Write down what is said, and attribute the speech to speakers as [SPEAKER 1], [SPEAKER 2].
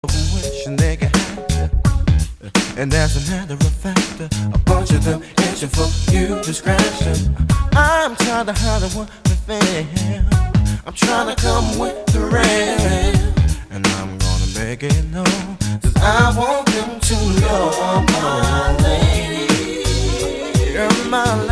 [SPEAKER 1] wishing they could have you. And as a matter of fact, a bunch of them itching for you to scratch them. I'm tired of how they want to feel. I'm trying to come with the rain, and I'm gonna make it known, 'cause I want them to know I'm my lady. You're my lady.